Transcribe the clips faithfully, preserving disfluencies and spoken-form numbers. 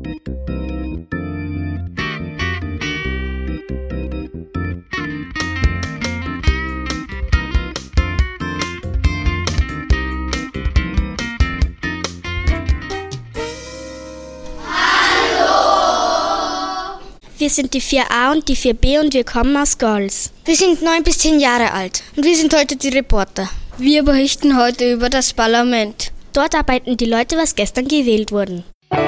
Wir sind die vier a und die vier b und wir kommen aus Gols. Wir sind neun bis zehn Jahre alt und wir sind heute die Reporter. Wir berichten heute über das Parlament. Dort arbeiten die Leute, was gestern gewählt wurden.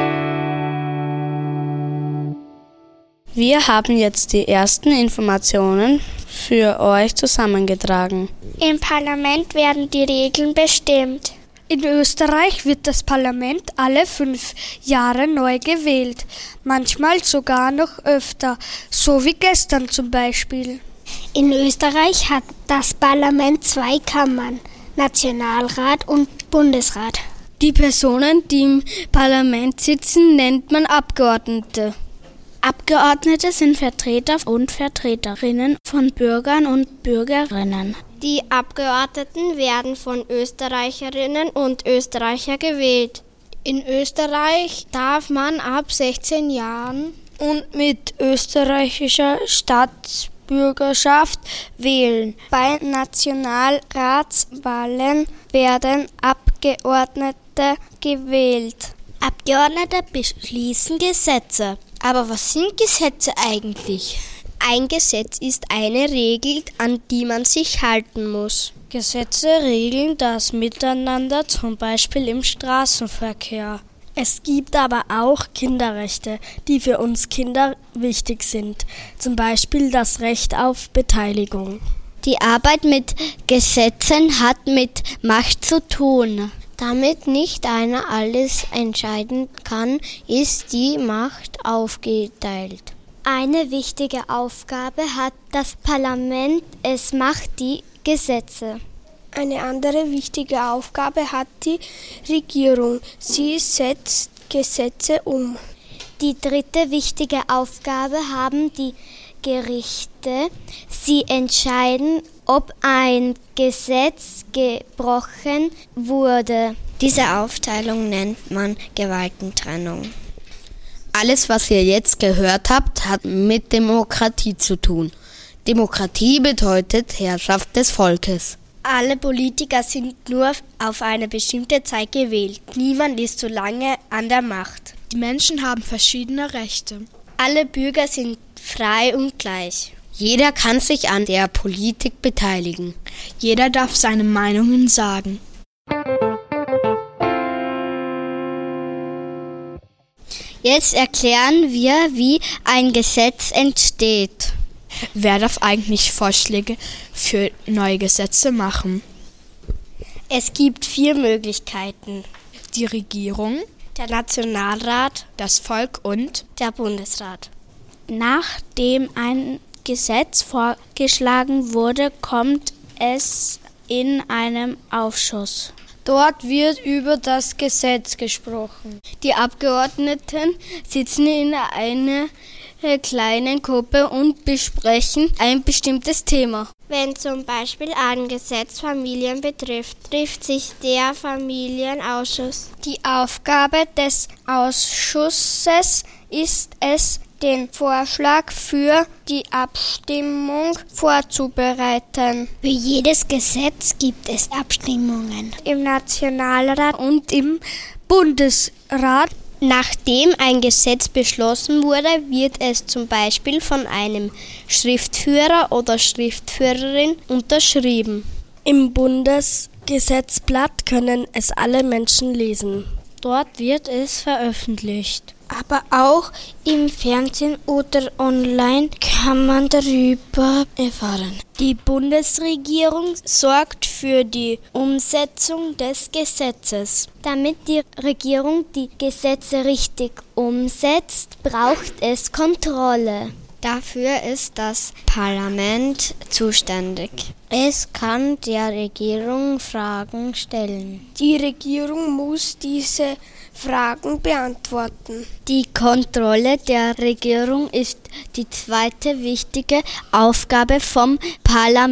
Wir haben jetzt die ersten Informationen für euch zusammengetragen. Im Parlament werden die Regeln bestimmt. In Österreich wird das Parlament alle fünf Jahre neu gewählt, manchmal sogar noch öfter, so wie gestern zum Beispiel. In Österreich hat das Parlament zwei Kammern, Nationalrat und Bundesrat. Die Personen, die im Parlament sitzen, nennt man Abgeordnete. Abgeordnete sind Vertreter und Vertreterinnen von Bürgern und Bürgerinnen. Die Abgeordneten werden von Österreicherinnen und Österreichern gewählt. In Österreich darf man ab sechzehn Jahren und mit österreichischer Staatsbürgerschaft wählen. Bei Nationalratswahlen werden Abgeordnete gewählt. Abgeordnete beschließen Gesetze. Aber was sind Gesetze eigentlich? Ein Gesetz ist eine Regel, an die man sich halten muss. Gesetze regeln das Miteinander, zum Beispiel im Straßenverkehr. Es gibt aber auch Kinderrechte, die für uns Kinder wichtig sind. Zum Beispiel das Recht auf Beteiligung. Die Arbeit mit Gesetzen hat mit Macht zu tun. Damit nicht einer alles entscheiden kann, ist die Macht aufgeteilt. Eine wichtige Aufgabe hat das Parlament, es macht die Gesetze. Eine andere wichtige Aufgabe hat die Regierung, sie setzt Gesetze um. Die dritte wichtige Aufgabe haben die Gerichte, sie entscheiden, ob ein Gesetz gebrochen wurde. Diese Aufteilung nennt man Gewaltentrennung. Alles, was ihr jetzt gehört habt, hat mit Demokratie zu tun. Demokratie bedeutet Herrschaft des Volkes. Alle Politiker sind nur auf eine bestimmte Zeit gewählt. Niemand ist so lange an der Macht. Die Menschen haben verschiedene Rechte. Alle Bürger sind frei und gleich. Jeder kann sich an der Politik beteiligen. Jeder darf seine Meinungen sagen. Jetzt erklären wir, wie ein Gesetz entsteht. Wer darf eigentlich Vorschläge für neue Gesetze machen? Es gibt vier Möglichkeiten. Die Regierung, der Nationalrat, das Volk und der Bundesrat. Nachdem ein Gesetz vorgeschlagen wurde, kommt es in einem Ausschuss. Dort wird über das Gesetz gesprochen. Die Abgeordneten sitzen in einer kleinen Gruppe und besprechen ein bestimmtes Thema. Wenn zum Beispiel ein Gesetz Familien betrifft, trifft sich der Familienausschuss. Die Aufgabe des Ausschusses ist es, den Vorschlag für die Abstimmung vorzubereiten. Für jedes Gesetz gibt es Abstimmungen. Im Nationalrat und im Bundesrat. Nachdem ein Gesetz beschlossen wurde, wird es zum Beispiel von einem Schriftführer oder Schriftführerin unterschrieben. Im Bundesgesetzblatt können es alle Menschen lesen. Dort wird es veröffentlicht. Aber auch im Fernsehen oder online kann man darüber erfahren. Die Bundesregierung sorgt für die Umsetzung des Gesetzes. Damit die Regierung die Gesetze richtig umsetzt, braucht es Kontrolle. Dafür ist das Parlament zuständig. Es kann der Regierung Fragen stellen. Die Regierung muss diese Fragen beantworten. Die Kontrolle der Regierung ist die zweite wichtige Aufgabe vom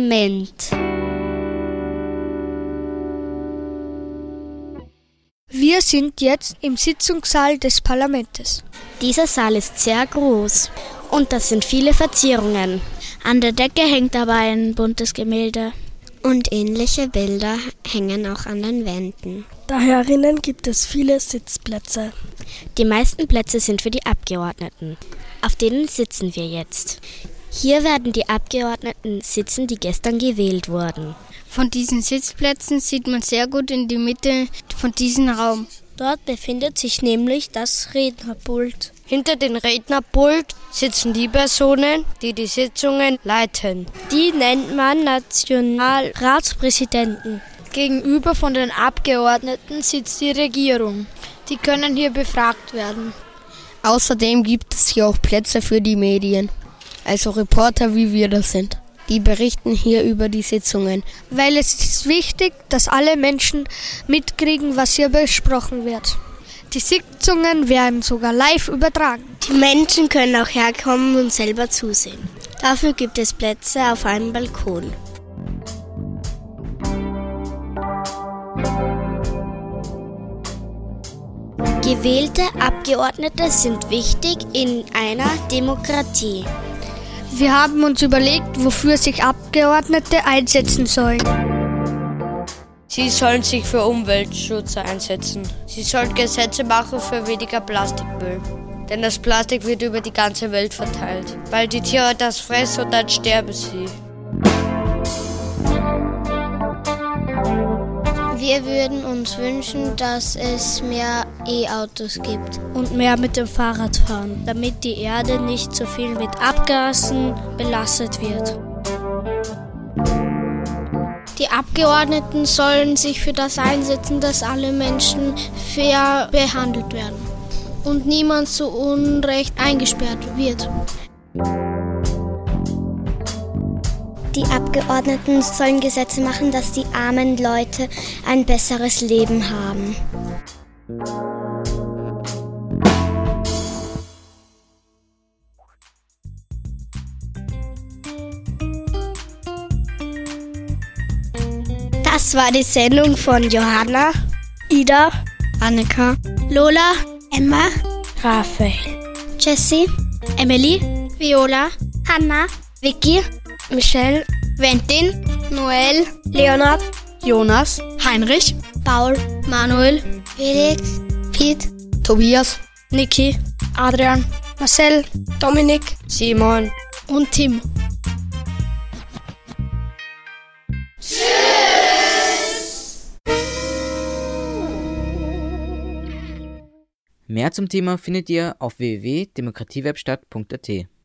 Parlament. Wir Wir sind jetzt im Sitzungssaal des Parlaments. Dieser Saal ist sehr groß und das sind viele Verzierungen. An der Decke hängt aber ein buntes Gemälde. Und ähnliche Bilder hängen auch an den Wänden. Da herinnen gibt es viele Sitzplätze. Die meisten Plätze sind für die Abgeordneten. Auf denen sitzen wir jetzt. Hier werden die Abgeordneten sitzen, die gestern gewählt wurden. Von diesen Sitzplätzen sieht man sehr gut in die Mitte von diesem Raum. Dort befindet sich nämlich das Rednerpult. Hinter dem Rednerpult sitzen die Personen, die die Sitzungen leiten. Die nennt man Nationalratspräsidenten. Gegenüber von den Abgeordneten sitzt die Regierung. Die können hier befragt werden. Außerdem gibt es hier auch Plätze für die Medien, also Reporter, wie wir das sind. Die berichten hier über die Sitzungen. Weil es ist wichtig, dass alle Menschen mitkriegen, was hier besprochen wird. Die Sitzungen werden sogar live übertragen. Die Menschen können auch herkommen und selber zusehen. Dafür gibt es Plätze auf einem Balkon. Gewählte Abgeordnete sind wichtig in einer Demokratie. Wir haben uns überlegt, wofür sich Abgeordnete einsetzen sollen. Sie sollen sich für Umweltschutz einsetzen. Sie sollen Gesetze machen für weniger Plastikmüll. Denn das Plastik wird über die ganze Welt verteilt. Weil die Tiere das fressen und dann sterben sie. Wir würden uns wünschen, dass es mehr E-Autos gibt. Und mehr mit dem Fahrrad fahren, damit die Erde nicht so viel mit Abgasen belastet wird. Die Abgeordneten sollen sich für das einsetzen, dass alle Menschen fair behandelt werden und niemand zu Unrecht eingesperrt wird. Die Abgeordneten sollen Gesetze machen, dass die armen Leute ein besseres Leben haben. Das war die Sendung von Johanna, Ida, Annika, Lola, Emma, Raphael, Jessie, Emily, Viola, Hanna, Vicky, Michelle, Ventin, Noel, Leonard, Jonas, Heinrich, Paul, Manuel, Felix, Piet, Tobias, Niki, Adrian, Marcel, Dominik, Simon und Tim. Mehr zum Thema findet ihr auf w w w punkt demokratiewebstadt punkt a t.